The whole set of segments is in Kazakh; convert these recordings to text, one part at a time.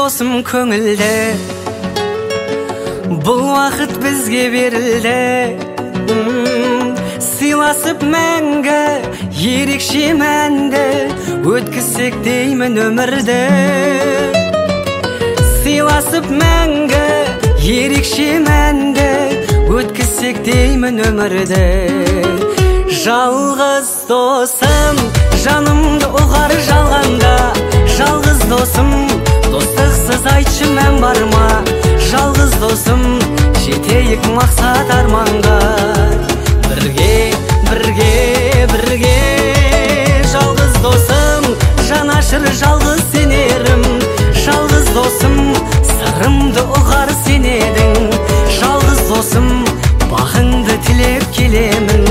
досым көңілді, бұл уақыт бізге берілді. Сыйласып мәңгі ерекше мәнді, өткізсек деймін өмірді. Сыйласып мәңгі ерекше мәнді, өткізсек деймін өмірді. Жалғыз досым, жанымды ұғар жалғанда. Жалғыз досым, достықсыз айтшы мән бар ма? Жалғыз досым, жетейік мақсат арманға. Бірге жалғыз досым, жанашыр жалғыз сенерім. Жалғыз досым, сырымды ұғар сенедің. Жалғыз досым, бағыңды тілеп келемін.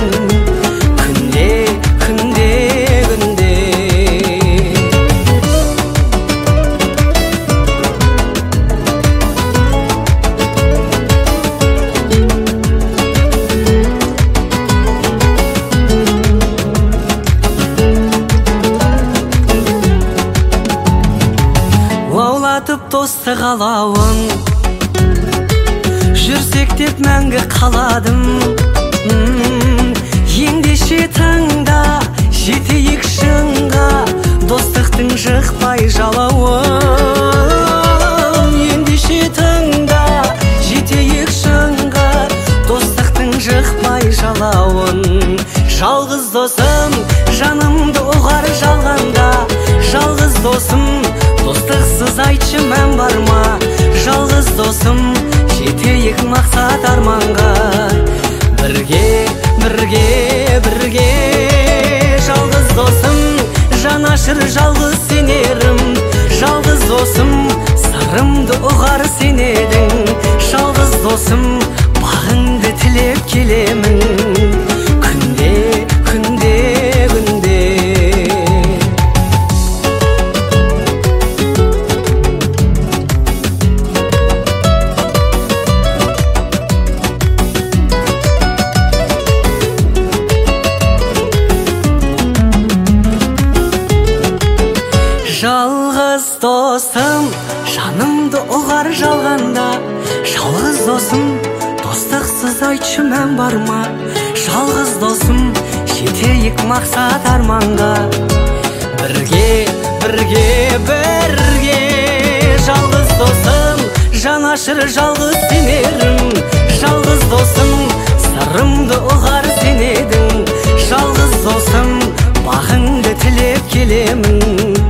Лаулатып достық алауын, жүрсек деп мәңгі қаладым. Ендеше таңда жетейік шыңға, достықтың жықпай жалауын. Ендеше таңда жетейік шыңға, достықтың жықпай жалауын. Жалғыз досым, жанымды ұғар жалғанда. Жалғыз досым, достықсыз айтшы мән бар ма? Жалғыз досым, жетейік мақсат арманға. Бірге жалғыз досым, жанашыр жалғыз сенерім. Жалғыз досым, сырымды ұғар сенедің. Жалғыз досым, бағыңды тілеп келемін. Күнде жалғыз досым, жанымды ұғар жалғанда. Жалғыз досым, достықсыз айтшы мән бар ма? Жалғыз досым, жетейік мақсат арманға. Бірге жалғыз досым, жанашыр жалғыз сенерім. Жалғыз досым, сырымды ұғар сенедің. Жалғыз досым, бағыңды тілеп келемін.